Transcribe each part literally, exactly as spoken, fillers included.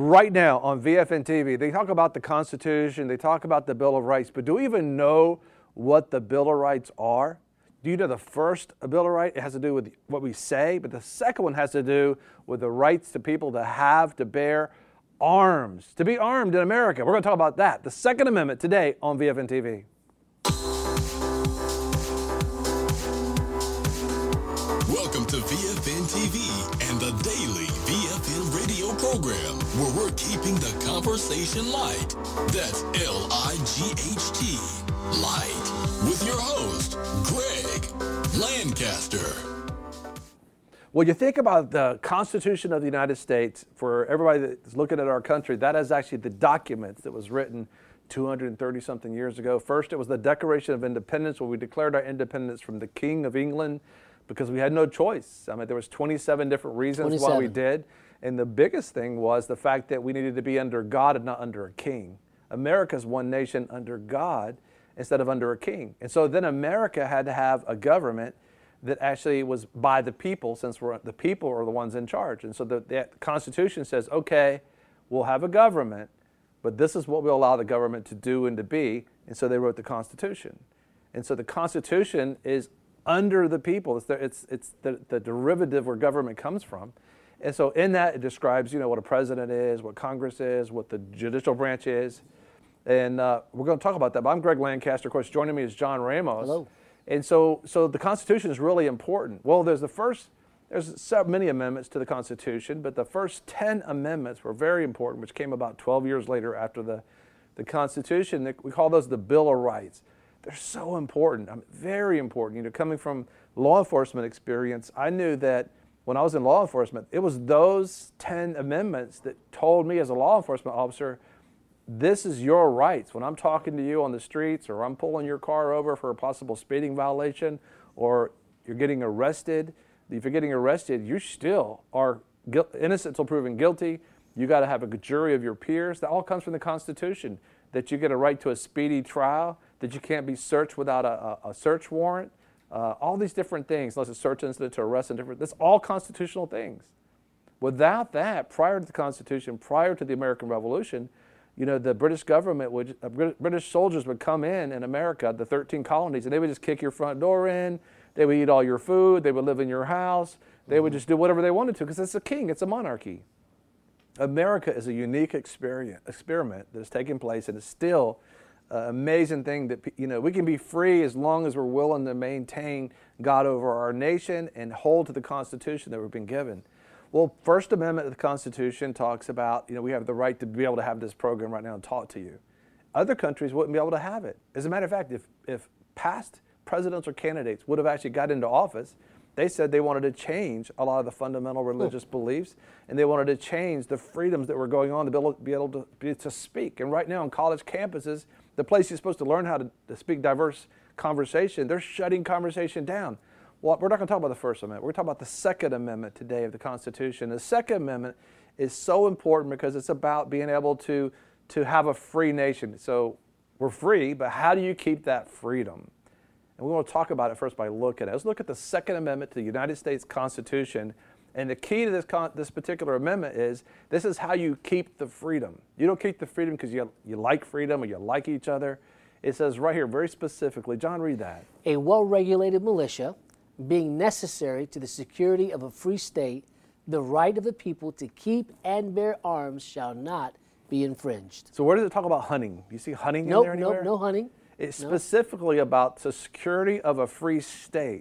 right now on V F N T V, they talk about the Constitution, they talk about the Bill of Rights, but do we even know what the Bill of Rights are? Do you know the first Bill of Rights? It has to do with what we say, but the second one has to do with the rights to people to have, to bear arms, to be armed in America. We're going to talk about that. The Second Amendment today on V F N T V. Welcome to V F N T V and the daily V F N radio program, where we're keeping the conversation light. That's L I G H T, light, with your host, Greg Lancaster. When you think about the Constitution of the United States, for everybody that's looking at our country, that is actually the document that was written two hundred thirty something years ago. First, it was the Declaration of Independence, where we declared our independence from the King of England, because we had no choice. I mean, there was twenty-seven different reasons twenty-seven. why we did. And the biggest thing was the fact that we needed to be under God and not under a king. America's one nation under God instead of under a king. And so then America had to have a government that actually was by the people, since we're, the people are the ones in charge. And so the, the Constitution says, okay, we'll have a government, but this is what we'll allow the government to do and to be. And so they wrote the Constitution. And so the Constitution is under the people. It's the, it's, it's the, the derivative where government comes from. And so in that, it describes, you know, what a president is, what Congress is, what the judicial branch is. And uh, we're going to talk about that. But I'm Greg Lancaster. Of course, joining me is John Ramos. Hello. And so, so the Constitution is really important. Well, there's the first, there's so many amendments to the Constitution, but the first ten amendments were very important, which came about twelve years later after the, the Constitution. We call those the Bill of Rights. They're so important, I mean, very important. You know, coming from law enforcement experience, I knew that when I was in law enforcement, it was those ten amendments that told me as a law enforcement officer, this is your rights. When I'm talking to you on the streets, or I'm pulling your car over for a possible speeding violation, or you're getting arrested, if you're getting arrested, you still are innocent until proven guilty. You got to have a jury of your peers. That all comes from the Constitution, that you get a right to a speedy trial, that you can't be searched without a, a, a search warrant, uh, all these different things, unless it's search incident to arrest and different, that's all constitutional things. Without that, prior to the Constitution, prior to the American Revolution, you know, the British government would, uh, British soldiers would come in in America, the thirteen colonies, and they would just kick your front door in, they would eat all your food, they would live in your house, they mm-hmm. would just do whatever they wanted to, because it's a king, it's a monarchy. America is a unique experience, experiment that is taking place, and it's still an amazing thing that, you know, we can be free as long as we're willing to maintain God over our nation and hold to the Constitution that we've been given. Well, First Amendment of the Constitution talks about, you know, we have the right to be able to have this program right now and talk to you. Other countries wouldn't be able to have it. As a matter of fact, if, if past presidents or candidates would have actually got into office, they said they wanted to change a lot of the fundamental religious oh. beliefs, and they wanted to change the freedoms that were going on to be able, be able to, be, to speak. And right now on college campuses, the place you're supposed to learn how to, to speak diverse conversation, they're shutting conversation down. Well, we're not going to talk about the First Amendment. We're going to talk about the Second Amendment today of the Constitution. The Second Amendment is so important because it's about being able to, to have a free nation. So we're free, but how do you keep that freedom? And we want to talk about it first by looking at it. Let's look at the Second Amendment to the United States Constitution. And the key to this, con this particular amendment is, this is how you keep the freedom. You don't keep the freedom because you, you like freedom or you like each other. It says right here very specifically, John, read that. A well-regulated militia, being necessary to the security of a free state, the right of the people to keep and bear arms shall not be infringed. So where does it talk about hunting? You see hunting nope, in there anywhere? Nope, no hunting. It's nope. specifically about the security of a free state.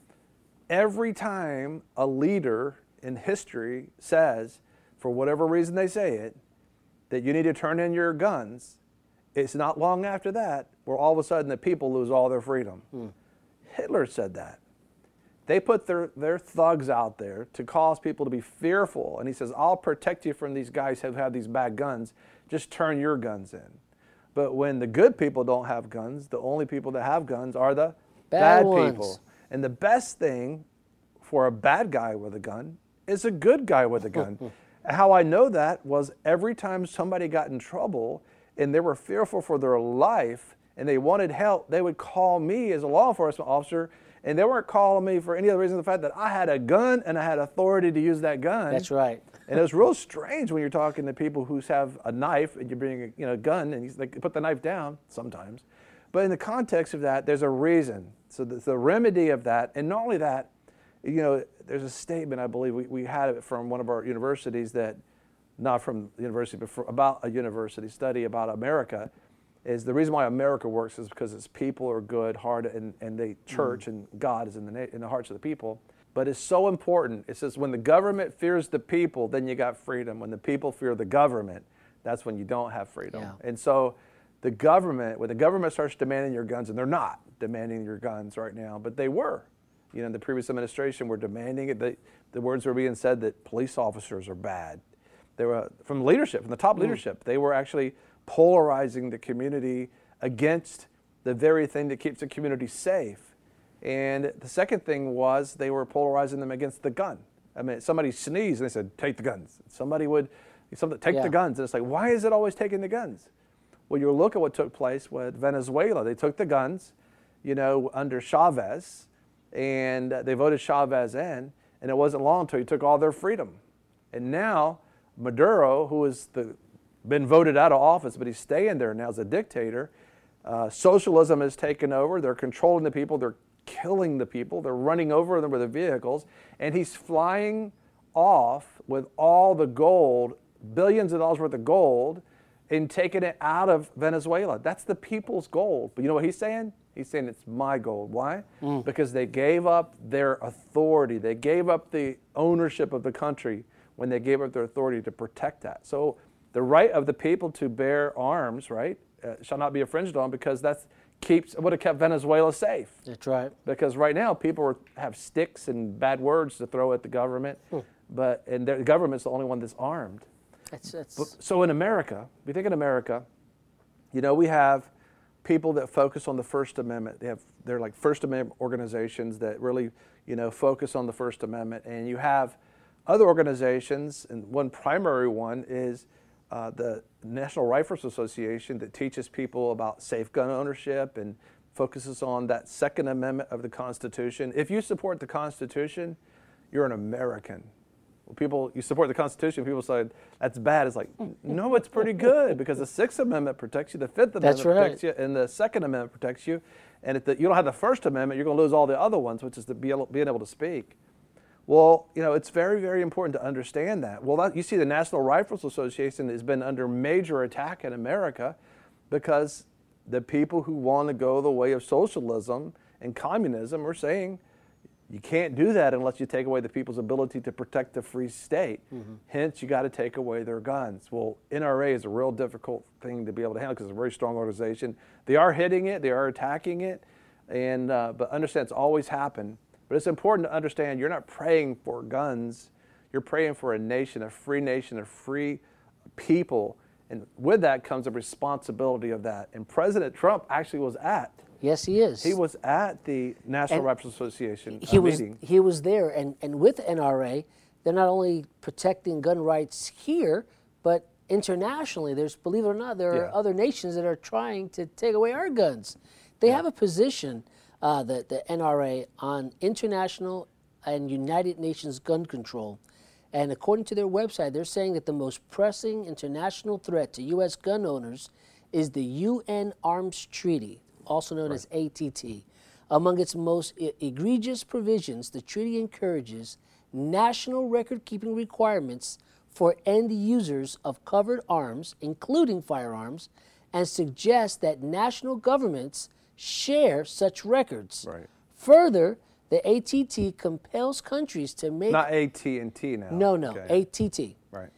Every time a leader in history says, for whatever reason they say it, that you need to turn in your guns, it's not long after that where all of a sudden the people lose all their freedom. Hmm. Hitler said that. They put their, their thugs out there to cause people to be fearful. And he says, I'll protect you from these guys who have these bad guns. Just turn your guns in. But when the good people don't have guns, the only people that have guns are the bad, bad people. And the best thing for a bad guy with a gun is a good guy with a gun. How I know that was every time somebody got in trouble and they were fearful for their life and they wanted help, they would call me as a law enforcement officer, and they weren't calling me for any other reason than the fact that I had a gun and I had authority to use that gun. That's right. And it was real strange when you're talking to people who have a knife and you're bringing a you know, gun and they put the knife down sometimes. But in the context of that, there's a reason. So the, the remedy of that, and not only that, you know, there's a statement, I believe, we, we had it from one of our universities that, not from the university, but for, about a university study about America, is the reason why America works is because its people are good, hard, and, and they church mm. and God is in the, in the hearts of the people. But it's so important. It says when the government fears the people, then you got freedom. When the people fear the government, that's when you don't have freedom. Yeah. And so the government, when the government starts demanding your guns, and they're not demanding your guns right now, but they were. You know, the previous administration were demanding it. They, the words were being said that police officers are bad. They were, from leadership, from the top mm. leadership, they were actually polarizing the community against the very thing that keeps the community safe. And the second thing was they were polarizing them against the gun. I mean, somebody sneezed and they said, take the guns. Somebody would, somebody, take yeah. the guns. And it's like, why is it always taking the guns? Well, you look at what took place with Venezuela. They took the guns, you know, under Chavez, and they voted Chavez in, and it wasn't long until he took all their freedom. And now Maduro, who has the, been voted out of office, but he's staying there now as a dictator, uh, socialism has taken over. They're controlling the people. They're killing the people. They're running over them with their vehicles, and he's flying off with all the gold, billions of dollars worth of gold, and taking it out of Venezuela. That's the people's gold. But you know what he's saying? He's saying it's my gold. Why? Mm. Because they gave up their authority. They gave up the ownership of the country when they gave up their authority to protect that. So the right of the people to bear arms, right, uh, shall not be infringed on, because that's keeps would have kept Venezuela safe. That's right. Because right now people are, have sticks and bad words to throw at the government, hmm. but and the government's the only one that's armed. That's, that's... But, so in America, we think in America, you know, we have people that focus on the First Amendment. They have they're like First Amendment organizations that really you know focus on the First Amendment, and you have other organizations, and one primary one is Uh, the National Rifles Association that teaches people about safe gun ownership and focuses on that Second Amendment of the Constitution. If you support the Constitution, you're an American. Well, people, you support the Constitution, people say, that's bad. It's like, no, it's pretty good, because the Sixth Amendment protects you, the Fifth Amendment that's right. protects you, and the Second Amendment protects you. And if the, you don't have the First Amendment, you're going to lose all the other ones, which is the, be able, being able to speak. Well, you know, it's very, very important to understand that. Well, that, you see the National Rifles Association has been under major attack in America because the people who want to go the way of socialism and communism are saying you can't do that unless you take away the people's ability to protect the free state. Mm-hmm. Hence, you got to take away their guns. Well, N R A is a real difficult thing to be able to handle because it's a very strong organization. They are hitting it, they are attacking it, and uh, but understand it's always happened. But it's important to understand you're not praying for guns. You're praying for a nation, a free nation, a free people. And with that comes a responsibility of that. And President Trump actually was at. Yes, he is. He was at the National and Rifles Association he uh, was, meeting. He was there. And, and with N R A, they're not only protecting gun rights here, but internationally. There's, believe it or not, there are yeah. other nations that are trying to take away our guns. They yeah. have a position, uh, the, the N R A, on international and United Nations gun control. And according to their website, they're saying that the most pressing international threat to U S gun owners is the U N Arms Treaty, also known right. as A T T. Among its most e- egregious provisions, the treaty encourages national record-keeping requirements for end users of covered arms, including firearms, and suggests that national governments share such records. Right. Further, the A T T compels countries to make... Not A T and T now. No, no, okay. A T T. Right.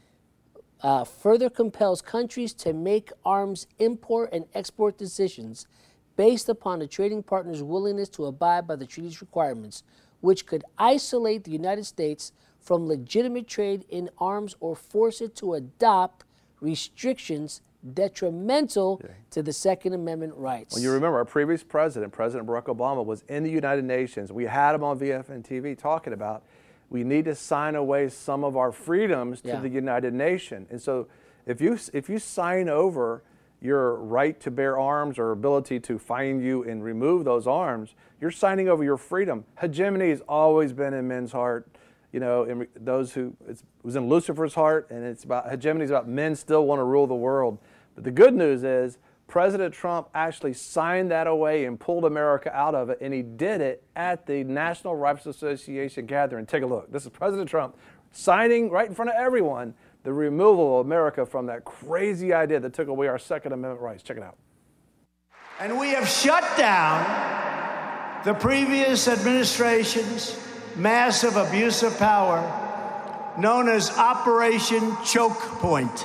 Uh, further compels countries to make arms import and export decisions based upon the trading partner's willingness to abide by the treaty's requirements, which could isolate the United States from legitimate trade in arms or force it to adopt restrictions detrimental yeah. to the Second Amendment rights. Well, you remember our previous president, President Barack Obama, was in the United Nations. We had him on V F N T V talking about we need to sign away some of our freedoms to yeah. the United Nations. And so if you, if you sign over your right to bear arms or ability to find you and remove those arms, you're signing over your freedom. Hegemony has always been in men's heart. you know, in, those who, it's, it was in Lucifer's heart, and it's about, hegemony is about men still want to rule the world. But the good news is President Trump actually signed that away and pulled America out of it, and he did it at the National Rifle Association gathering. Take a look. This is President Trump signing right in front of everyone the removal of America from that crazy idea that took away our Second Amendment rights. Check it out. And we have shut down the previous administration's massive abuse of power known as Operation Choke Point.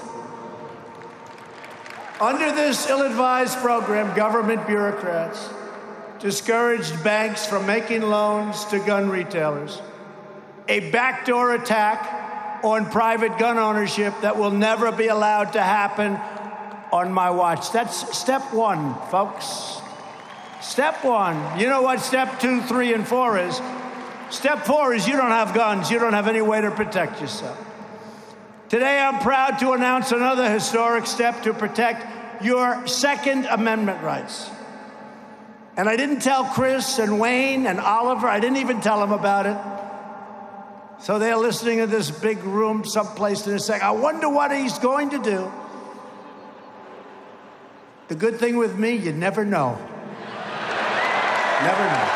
Under this ill-advised program, government bureaucrats discouraged banks from making loans to gun retailers, a backdoor attack on private gun ownership that will never be allowed to happen on my watch. That's step one, folks. Step one. You know what step two, three, and four is? Step four is you don't have guns. You don't have any way to protect yourself. Today, I'm proud to announce another historic step to protect your Second Amendment rights. And I didn't tell Chris and Wayne and Oliver, I didn't even tell them about it. So they're listening in this big room someplace in a second. I wonder what he's going to do. The good thing with me, you never know. Never know.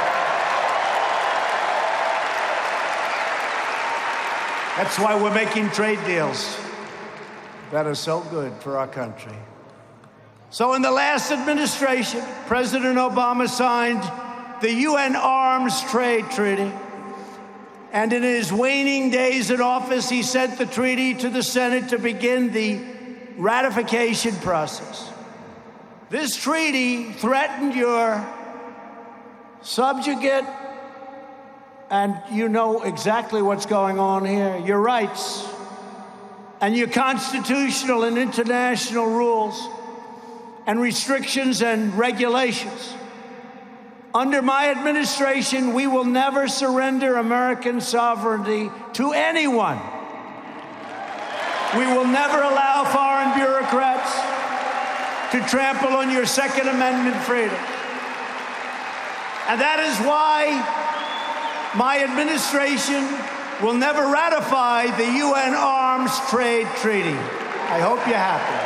That's why we're making trade deals that are so good for our country. So in the last administration, President Obama signed the U N Arms Trade Treaty. And in his waning days in office, he sent the treaty to the Senate to begin the ratification process. This treaty threatened your subjugate, and you know exactly what's going on here, your rights and your constitutional and international rules and restrictions and regulations. Under my administration, we will never surrender American sovereignty to anyone. We will never allow foreign bureaucrats to trample on your Second Amendment freedom. And that is why my administration will never ratify the U N Arms Trade Treaty. I hope you're happy.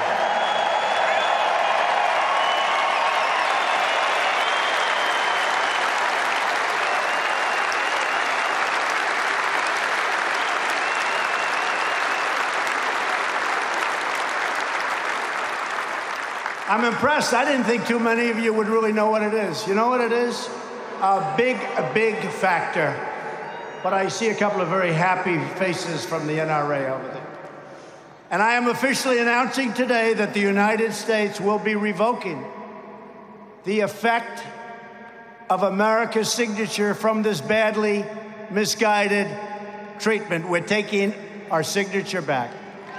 I'm impressed. I didn't think too many of you would really know what it is. You know what it is? A big, a big factor. But I see a couple of very happy faces from the N R A over there. And I am officially announcing today that the United States will be revoking the effect of America's signature from this badly misguided treatment. We're taking our signature back.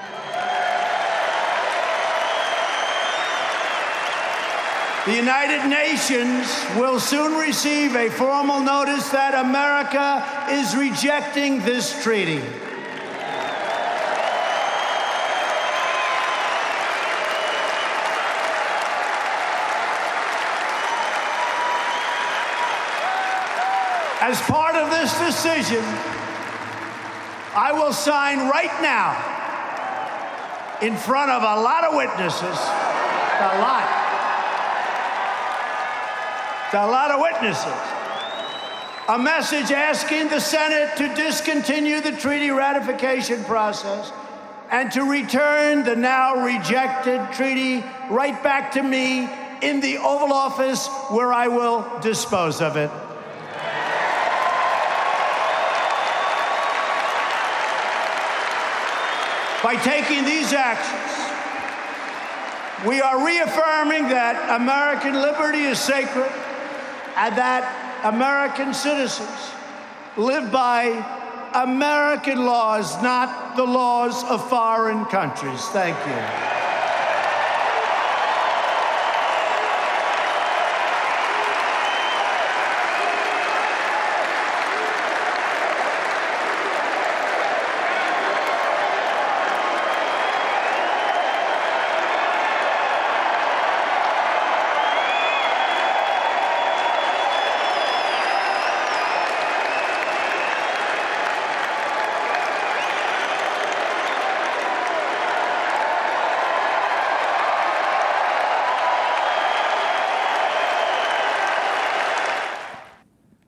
The United Nations will soon receive a formal notice that America is rejecting this treaty. As part of this decision, I will sign right now, in front of a lot of witnesses, a lot. A lot of witnesses, a message asking the Senate to discontinue the treaty ratification process and to return the now rejected treaty right back to me in the Oval Office, where I will dispose of it. By taking these actions, we are reaffirming that American liberty is sacred, and that American citizens live by American laws, not the laws of foreign countries. Thank you.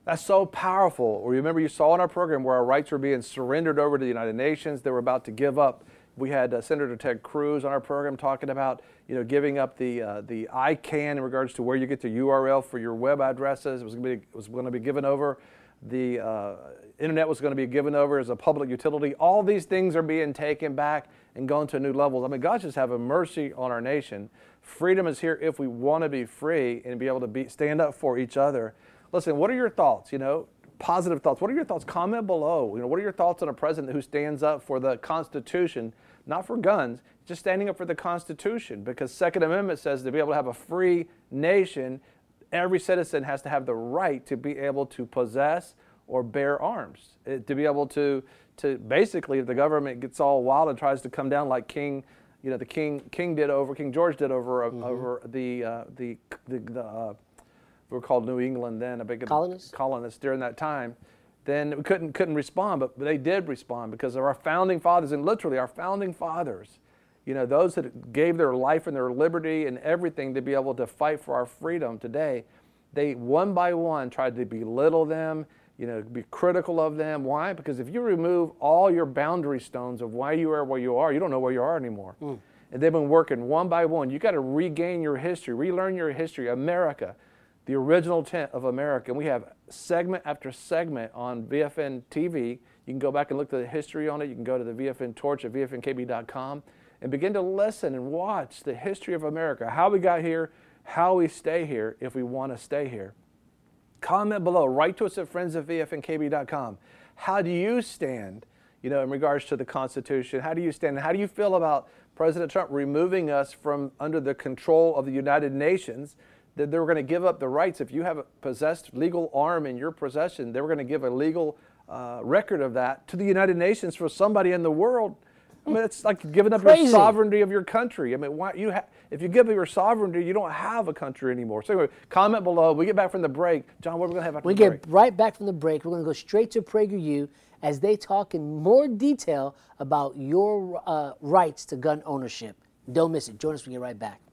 That's so powerful. Remember, you saw in our program where our rights were being surrendered over to the United Nations. They were about to give up. We had uh, Senator Ted Cruz on our program talking about, you know, giving up the uh, the I CANN in regards to where you get the U R L for your web addresses. It was going to be, it was going to be given over. The uh, internet was going to be given over as a public utility. All these things are being taken back and going to new levels. I mean, God just have a mercy on our nation. Freedom is here if we want to be free and be able to be, stand up for each other. Listen, what are your thoughts? You know, positive thoughts. What are your thoughts? Comment below. You know, what are your thoughts on a president who stands up for the Constitution, not for guns, just standing up for the Constitution? Because Second Amendment says to be able to have a free nation, every citizen has to have the right to be able to possess or bear arms, it, to be able to, to basically, if the government gets all wild and tries to come down like King, you know, the King King did over, King George did over mm-hmm. over the uh, the the, the uh, we were called New England then, a big colonists colonists during that time. Then we couldn't couldn't respond, but they did respond because of our founding fathers, and literally our founding fathers. You know, those that gave their life and their liberty and everything to be able to fight for our freedom today, they one by one tried to belittle them, you know, be critical of them. Why? Because if you remove all your boundary stones of why you are where you are, you don't know where you are anymore. Mm. And they've been working one by one. You got to regain your history, relearn your history. America, the original intent of America. And we have segment after segment on V F N T V. You can go back and look at the history on it. You can go to the V F N Torch at V F N K B dot com. And begin to listen and watch the history of America, how we got here, how we stay here if we want to stay here. Comment below, write to us at friends at V F N K B dot com. How do you stand, you know, in regards to the Constitution? How do you stand? How do you feel about President Trump removing us from under the control of the United Nations? That they were going to give up the rights. If you have a possessed legal arm in your possession, they were going to give a legal uh, record of that to the United Nations for somebody in the world. I mean, it's like giving up Crazy. your sovereignty of your country. I mean, why you ha if you give up your sovereignty, you don't have a country anymore. So anyway, comment below. We get back from the break. John, what are we going to have after we the break? We get right back from the break. We're going to go straight to PragerU as they talk in more detail about your uh, rights to gun ownership. Don't miss it. Join us when we get right back.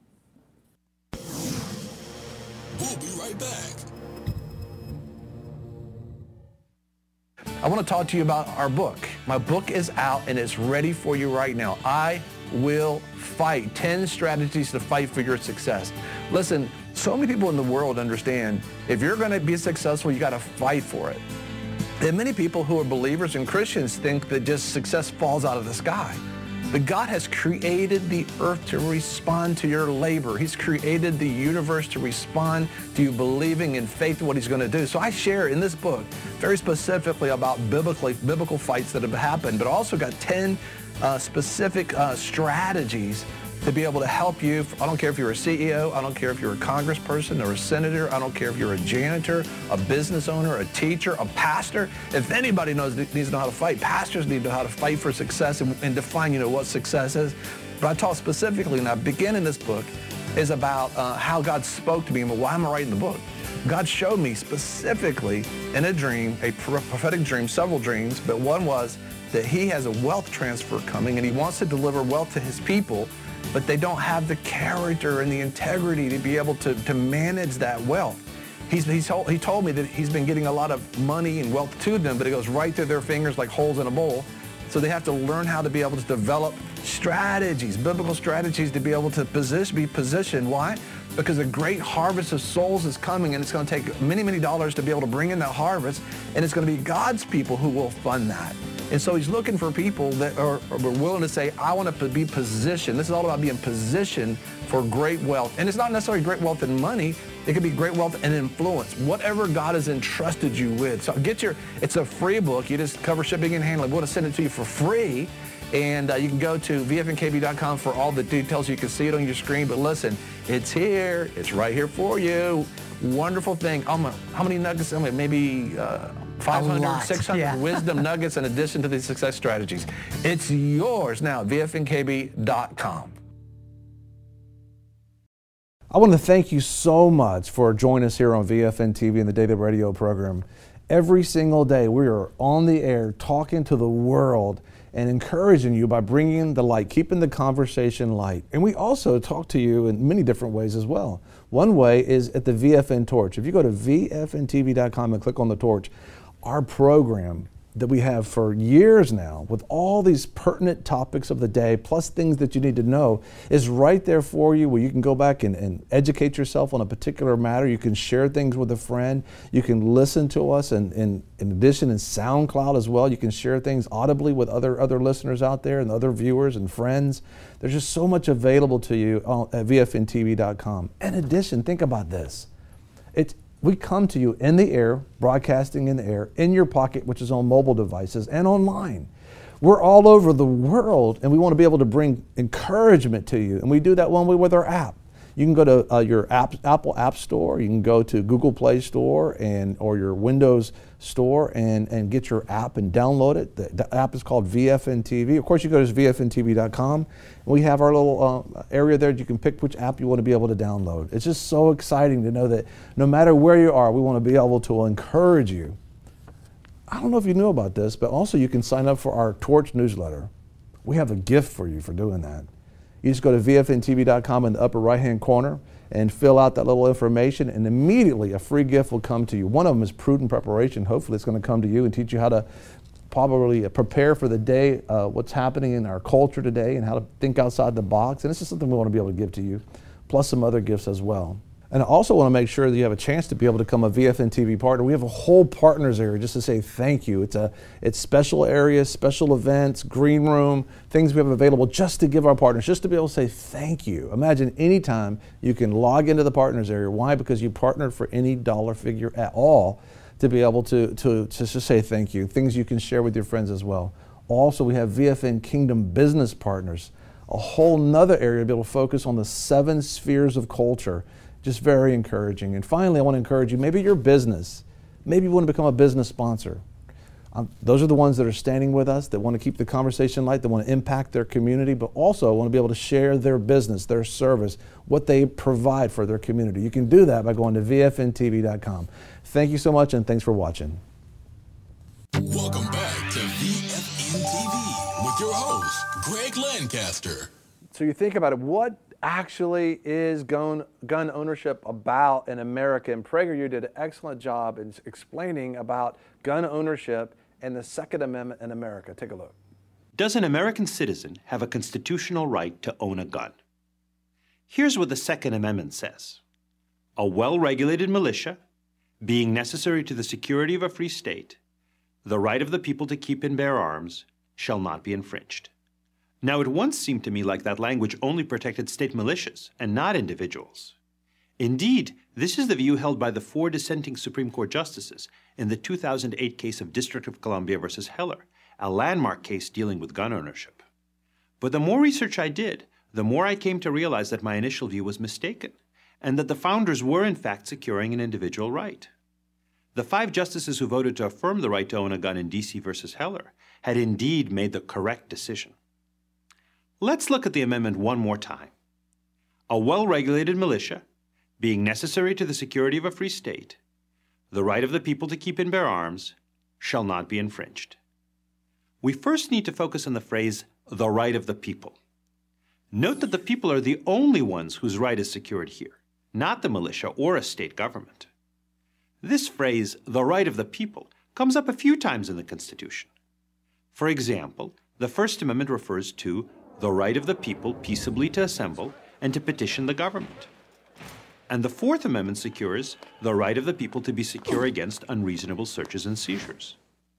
We'll be right back. I want to talk to you about our book. My book is out and it's ready for you right now. I Will Fight. ten strategies to fight for your success. Listen, so many people in the world understand if you're going to be successful, you got to fight for it. And many people who are believers and Christians think that just success falls out of the sky. But God has created the earth to respond to your labor. He's created the universe to respond to you believing in faith in what he's going to do. So I share in this book very specifically about biblically, biblical fights that have happened, but also got ten uh, specific uh, strategies to be able to help you. I don't care if you're a C E O, I don't care if you're a congressperson or a senator, I don't care if you're a janitor, a business owner, a teacher, a pastor. If anybody knows needs to know how to fight, pastors need to know how to fight for success and, and define, you know, what success is. But I talk specifically, and I begin in this book, is about uh, how God spoke to me and why am I writing the book. God showed me specifically in a dream, a prophetic dream, several dreams, but one was that he has a wealth transfer coming and he wants to deliver wealth to his people, but they don't have the character and the integrity to be able to, to manage that wealth. He's, he's told, he told me that he's been getting a lot of money and wealth to them, but it goes right through their fingers like holes in a bowl. So they have to learn how to be able to develop strategies, biblical strategies to be able to position, be positioned. Why? Because a great harvest of souls is coming, and it's going to take many, many dollars to be able to bring in that harvest, and it's going to be God's people who will fund that. And so he's looking for people that are, are willing to say, I want to be positioned. This is all about being positioned for great wealth. And it's not necessarily great wealth in money. It could be great wealth and influence, whatever God has entrusted you with. So get your, it's a free book. You just cover shipping and handling. We want to send it to you for free. And uh, you can go to V F N K B dot com for all the details. You can see it on your screen. But listen, it's here. It's right here for you. Wonderful thing. Um, how many nuggets? I mean, maybe uh, five hundred, six hundred yeah. wisdom nuggets in addition to the success strategies. It's yours now, V F N K B dot com. I want to thank you so much for joining us here on V F N T V and the Daily Radio program. Every single day we are on the air talking to the world and encouraging you by bringing the light, keeping the conversation light. And we also talk to you in many different ways as well. One way is at the V F N Torch. If you go to V F N T V dot com and click on the torch, our program that we have for years now with all these pertinent topics of the day, plus things that you need to know, is right there for you, where you can go back and, and educate yourself on a particular matter. You can share things with a friend. You can listen to us, and, and in addition in SoundCloud as well. You can share things audibly with other, other listeners out there and other viewers and friends. There's just so much available to you at V F N T V dot com. In addition, think about this. It's We come to you in the air, broadcasting in the air, in your pocket, which is on mobile devices, and online. We're all over the world, and we want to be able to bring encouragement to you. And we do that one way with our app. You can go to uh, your app, Apple App Store. You can go to Google Play Store and or your Windows Store and, and get your app and download it. The, the app is called V F N T V. Of course, you go to V F N T V dot com. We have our little uh, area there. You can pick which app you want to be able to download. It's just so exciting to know that no matter where you are, we want to be able to encourage you. I don't know if you knew about this, but also you can sign up for our Torch newsletter. We have a gift for you for doing that. You just go to V F N T V dot com in the upper right-hand corner and fill out that little information, and immediately a free gift will come to you. One of them is Prudent Preparation. Hopefully it's going to come to you and teach you how to probably prepare for the day, uh, what's happening in our culture today, and how to think outside the box. And this is something we want to be able to give to you, plus some other gifts as well. And I also want to make sure that you have a chance to be able to become a V F N T V partner. We have a whole partners area just to say thank you. It's a it's special areas, special events, green room, things we have available just to give our partners, just to be able to say thank you. Imagine anytime you can log into the partners area. Why? Because you partnered for any dollar figure at all to be able to, to, to just say thank you. Things you can share with your friends as well. Also, we have V F N Kingdom Business Partners, a whole nother area to be able to focus on the seven spheres of culture. Just very encouraging. And finally, I want to encourage you, maybe your business, maybe you want to become a business sponsor. Um, those are the ones that are standing with us, that want to keep the conversation light, that want to impact their community, but also want to be able to share their business, their service, what they provide for their community. You can do that by going to V F N T V dot com. Thank you so much, and thanks for watching. Welcome back to V F N T V with your host, Greg Lancaster. So you think about it, what actually is gun, gun ownership about in America? And PragerU did an excellent job in explaining about gun ownership and the Second Amendment in America. Take a look. Does an American citizen have a constitutional right to own a gun? Here's what the Second Amendment says. A well-regulated militia, being necessary to the security of a free state, the right of the people to keep and bear arms, shall not be infringed. Now, it once seemed to me like that language only protected state militias and not individuals. Indeed, this is the view held by the four dissenting Supreme Court justices in the two thousand eight case of District of Columbia versus Heller, a landmark case dealing with gun ownership. But the more research I did, the more I came to realize that my initial view was mistaken, and that the founders were in fact securing an individual right. The five justices who voted to affirm the right to own a gun in D C versus Heller had indeed made the correct decision. Let's look at the amendment one more time. A well-regulated militia, being necessary to the security of a free state, the right of the people to keep and bear arms, shall not be infringed. We first need to focus on the phrase, the right of the people. Note that the people are the only ones whose right is secured here, not the militia or a state government. This phrase, the right of the people, comes up a few times in the Constitution. For example, the First Amendment refers to the right of the people peaceably to assemble and to petition the government. And the Fourth Amendment secures the right of the people to be secure against unreasonable searches and seizures.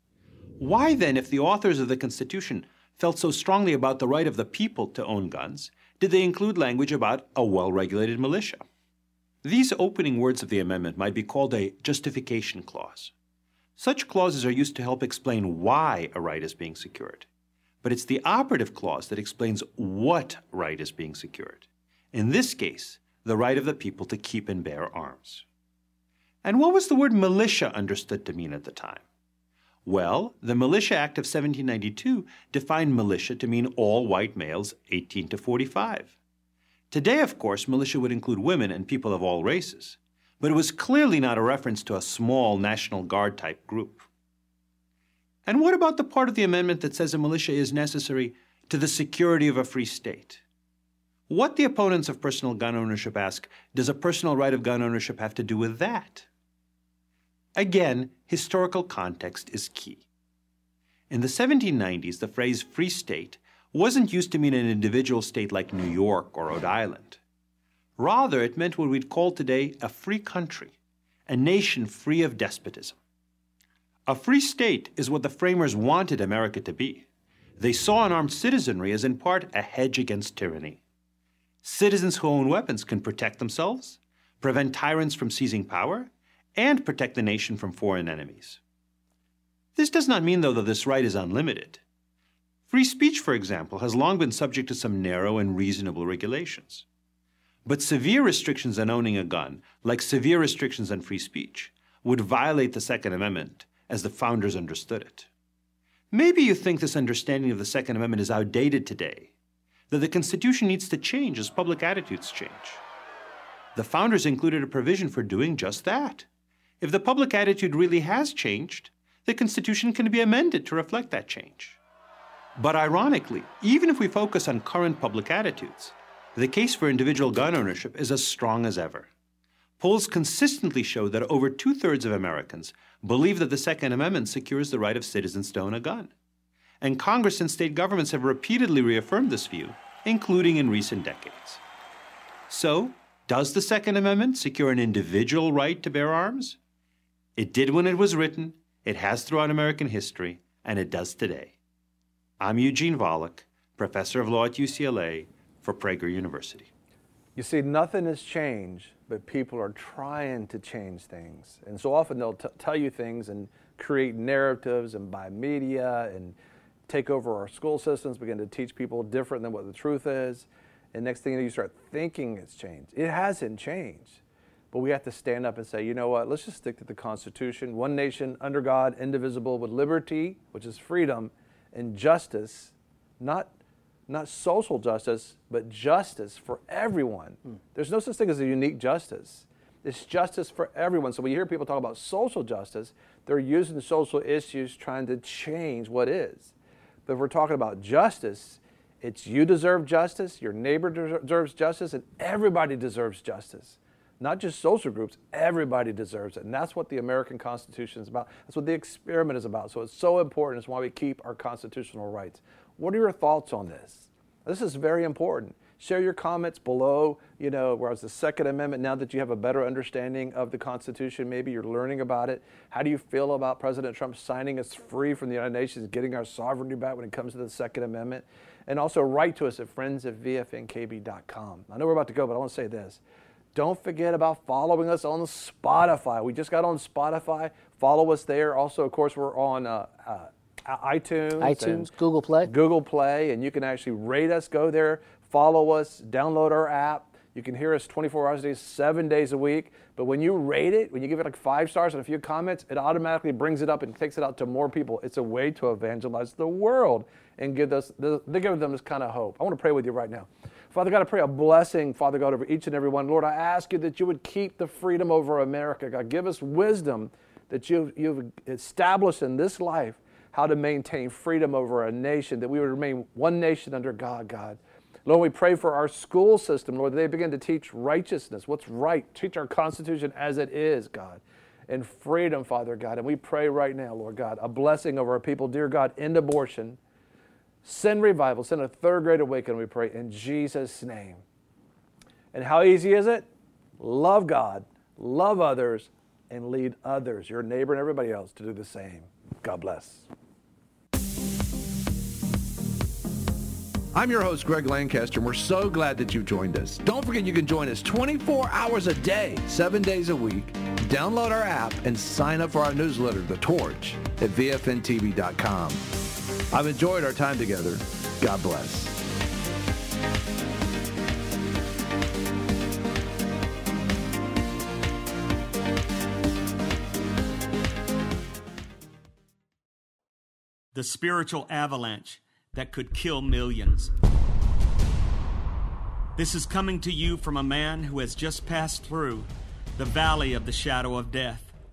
Why then, if the authors of the Constitution felt so strongly about the right of the people to own guns, did they include language about a well-regulated militia? These opening words of the amendment might be called a justification clause. Such clauses are used to help explain why a right is being secured. But it's the operative clause that explains what right is being secured. In this case, the right of the people to keep and bear arms. And what was the word militia understood to mean at the time? Well, the Militia Act of seventeen ninety-two defined militia to mean all white males eighteen to forty-five. Today, of course, militia would include women and people of all races, but it was clearly not a reference to a small National Guard type group. And what about the part of the amendment that says a militia is necessary to the security of a free state? What, the opponents of personal gun ownership ask, does a personal right of gun ownership have to do with that? Again, historical context is key. In the seventeen nineties, the phrase free state wasn't used to mean an individual state like New York or Rhode Island. Rather, it meant what we'd call today a free country, a nation free of despotism. A free state is what the framers wanted America to be. They saw an armed citizenry as in part a hedge against tyranny. Citizens who own weapons can protect themselves, prevent tyrants from seizing power, and protect the nation from foreign enemies. This does not mean, though, that this right is unlimited. Free speech, for example, has long been subject to some narrow and reasonable regulations. But severe restrictions on owning a gun, like severe restrictions on free speech, would violate the Second Amendment as the founders understood it. Maybe you think this understanding of the Second Amendment is outdated today, that the Constitution needs to change as public attitudes change. The founders included a provision for doing just that. If the public attitude really has changed, the Constitution can be amended to reflect that change. But ironically, even if we focus on current public attitudes, the case for individual gun ownership is as strong as ever. Polls consistently show that over two-thirds of Americans believe that the Second Amendment secures the right of citizens to own a gun. And Congress and state governments have repeatedly reaffirmed this view, including in recent decades. So, does the Second Amendment secure an individual right to bear arms? It did when it was written, it has throughout American history, and it does today. I'm Eugene Volokh, professor of law at U C L A for Prager University. You see, nothing has changed, but people are trying to change things. And so often they'll t- tell you things and create narratives and buy media and take over our school systems, begin to teach people different than what the truth is. And next thing you know, you start thinking it's changed. It hasn't changed. But we have to stand up and say, you know what, let's just stick to the Constitution. One nation, under God, indivisible, with liberty, which is freedom, and justice, not not social justice, but justice for everyone. Hmm. There's no such thing as a unique justice. It's justice for everyone. So when you hear people talk about social justice, they're using social issues trying to change what is. But if we're talking about justice, it's you deserve justice, your neighbor deserves justice, and everybody deserves justice. Not just social groups, everybody deserves it. And that's what the American Constitution is about. That's what the experiment is about. So it's so important. It's why we keep our constitutional rights. What are your thoughts on this? This is very important. Share your comments below, you know, whereas the Second Amendment, now that you have a better understanding of the Constitution, maybe you're learning about it. How do you feel about President Trump signing us free from the United Nations, getting our sovereignty back when it comes to the Second Amendment? And also write to us at friends at v f n k b dot com. I know we're about to go, but I want to say this. Don't forget about following us on Spotify. We just got on Spotify. Follow us there. Also, of course, we're on uh, uh, iTunes. iTunes, Google Play. Google Play, and you can actually rate us, go there, follow us, download our app. You can hear us twenty-four hours a day, seven days a week. But when you rate it, when you give it like five stars and a few comments, it automatically brings it up and takes it out to more people. It's a way to evangelize the world and give us, they give them this kind of hope. I want to pray with you right now. Father God, I pray a blessing, Father God, over each and every one. Lord, I ask you that you would keep the freedom over America. God, give us wisdom that you've, you've established in this life, how to maintain freedom over a nation, that we would remain one nation under God, God. Lord, we pray for our school system, Lord, that they begin to teach righteousness, what's right, teach our Constitution as it is, God, and freedom, Father God. And we pray right now, Lord God, a blessing over our people, dear God, end abortion. Send revival, send a third great awakening, we pray, in Jesus' name. And how easy is it? Love God, love others, and lead others, your neighbor and everybody else, to do the same. God bless. I'm your host, Greg Lancaster, and we're so glad that you've joined us. Don't forget you can join us twenty-four hours a day, seven days a week. Download our app and sign up for our newsletter, The Torch, at v f n t v dot com. I've enjoyed our time together. God bless. The spiritual avalanche that could kill millions. This is coming to you from a man who has just passed through the valley of the shadow of death.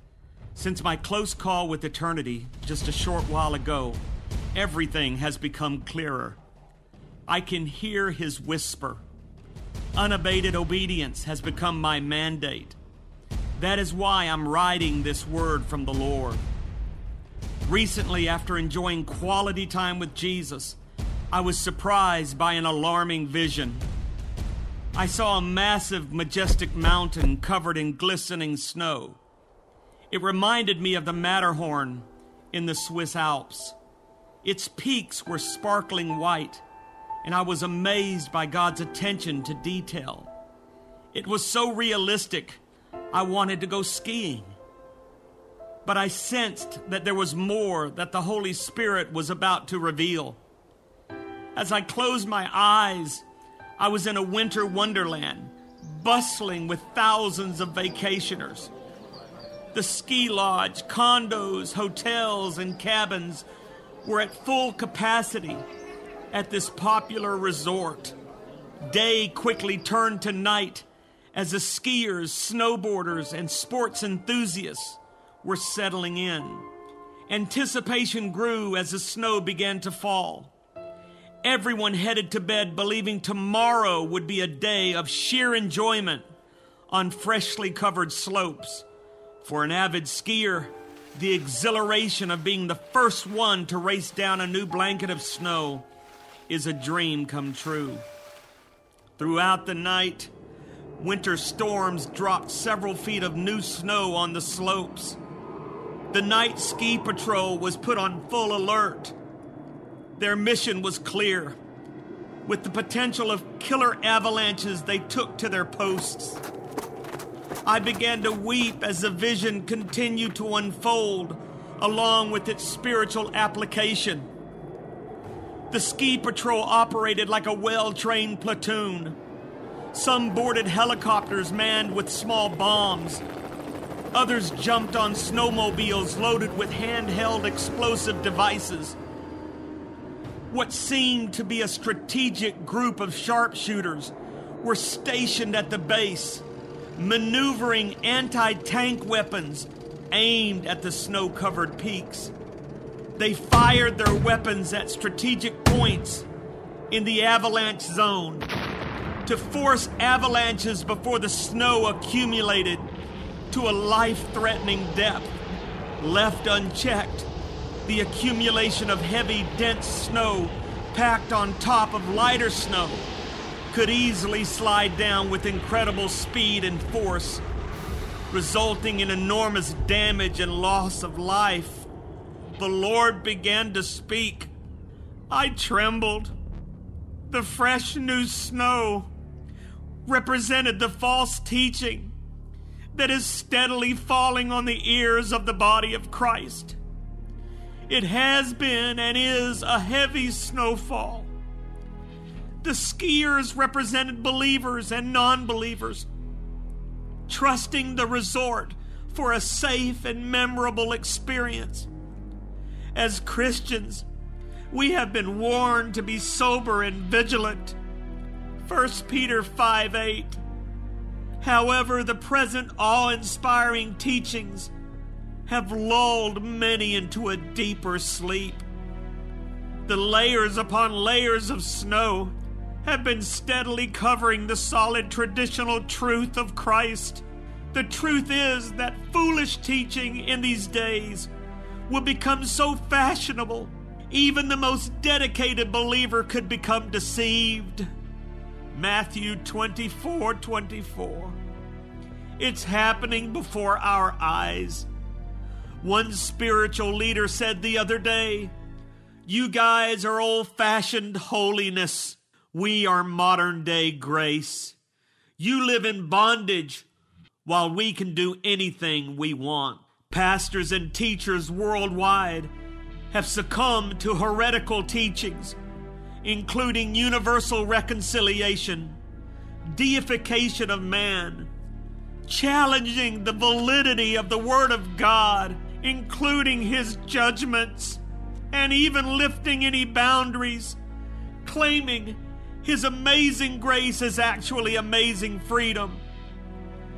Since my close call with eternity just a short while ago, everything has become clearer. I can hear his whisper. Unabated obedience has become my mandate. That is why I'm writing this word from the Lord. Recently, after enjoying quality time with Jesus, I was surprised by an alarming vision. I saw a massive, majestic mountain covered in glistening snow. It reminded me of the Matterhorn in the Swiss Alps. Its peaks were sparkling white, and I was amazed by God's attention to detail. It was so realistic, I wanted to go skiing. But I sensed that there was more that the Holy Spirit was about to reveal. As I closed my eyes, I was in a winter wonderland, bustling with thousands of vacationers. The ski lodge, condos, hotels, and cabins were at full capacity at this popular resort. Day quickly turned to night as the skiers, snowboarders, and sports enthusiasts were settling in. Anticipation grew as the snow began to fall. Everyone headed to bed believing tomorrow would be a day of sheer enjoyment on freshly covered slopes. For an avid skier, the exhilaration of being the first one to race down a new blanket of snow is a dream come true. Throughout the night, winter storms dropped several feet of new snow on the slopes. The night ski patrol was put on full alert. Their mission was clear. With the potential of killer avalanches, they took to their posts. I began to weep as the vision continued to unfold along with its spiritual application. The ski patrol operated like a well-trained platoon. Some boarded helicopters manned with small bombs. Others jumped on snowmobiles loaded with handheld explosive devices. What seemed to be a strategic group of sharpshooters were stationed at the base, maneuvering anti-tank weapons aimed at the snow-covered peaks. They fired their weapons at strategic points in the avalanche zone to force avalanches before the snow accumulated to a life-threatening depth. Left unchecked, the accumulation of heavy, dense snow packed on top of lighter snow could easily slide down with incredible speed and force, resulting in enormous damage and loss of life. The Lord began to speak. I trembled. The fresh new snow represented the false teaching that is steadily falling on the ears of the body of Christ. It has been and is a heavy snowfall. The skiers represented believers and non-believers, trusting the resort for a safe and memorable experience. As Christians, we have been warned to be sober and vigilant. First Peter five eight. However, the present awe-inspiring teachings have lulled many into a deeper sleep. The layers upon layers of snow have been steadily covering the solid traditional truth of Christ. The truth is that foolish teaching in these days will become so fashionable, even the most dedicated believer could become deceived. Matthew twenty-four twenty-four. It's happening before our eyes. One spiritual leader said the other day, "You guys are old-fashioned holiness. We are modern-day grace. You live in bondage while we can do anything we want." Pastors and teachers worldwide have succumbed to heretical teachings, including universal reconciliation, deification of man, challenging the validity of the Word of God, including His judgments, and even lifting any boundaries, claiming His amazing grace is actually amazing freedom.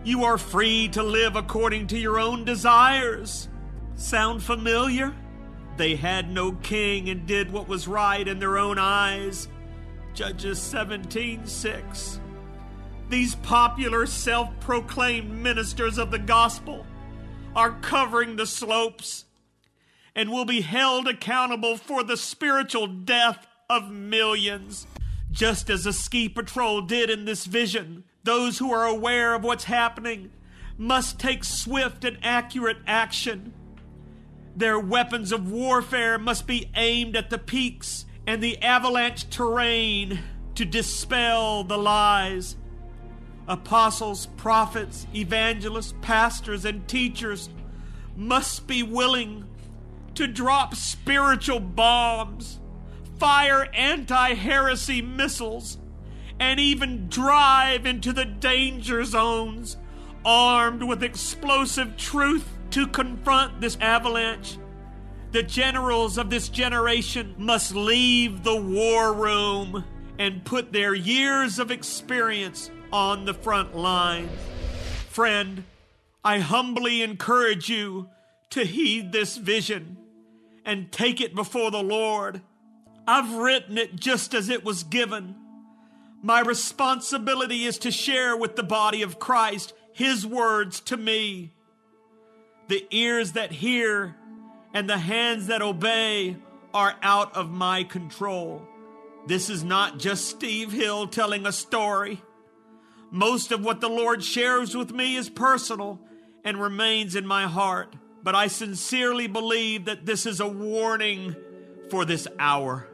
You are free to live according to your own desires. Sound familiar? They had no king and did what was right in their own eyes. Judges seventeen six. These popular, self-proclaimed ministers of the gospel are covering the slopes and will be held accountable for the spiritual death of millions. Just as a ski patrol did in this vision, those who are aware of what's happening must take swift and accurate action. Their weapons of warfare must be aimed at the peaks and the avalanche terrain to dispel the lies. Apostles, prophets, evangelists, pastors, and teachers must be willing to drop spiritual bombs, fire anti-heresy missiles, and even drive into the danger zones armed with explosive truth to confront this avalanche. The generals of this generation must leave the war room and put their years of experience on the front line. Friend, I humbly encourage you to heed this vision and take it before the Lord. I've written it just as it was given. My responsibility is to share with the body of Christ His words to me. The ears that hear and the hands that obey are out of my control. This is not just Steve Hill telling a story. Most of what the Lord shares with me is personal and remains in my heart, but I sincerely believe that this is a warning for this hour.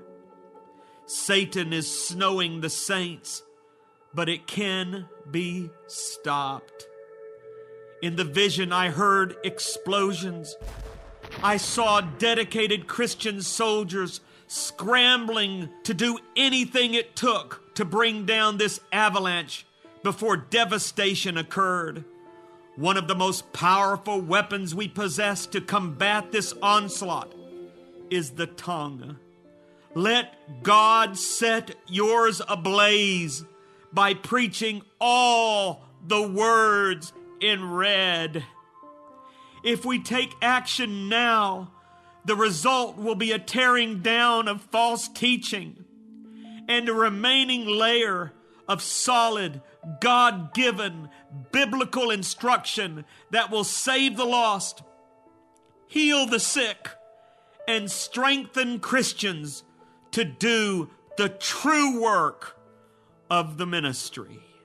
Satan is snowing the saints, but it can be stopped. In the vision, I heard explosions. I saw dedicated Christian soldiers scrambling to do anything it took to bring down this avalanche before devastation occurred. One of the most powerful weapons we possess to combat this onslaught is the tongue. Let God set yours ablaze by preaching all the words in red. If we take action now, the result will be a tearing down of false teaching and a remaining layer of solid, God-given, biblical instruction that will save the lost, heal the sick, and strengthen Christians to do the true work of the ministry.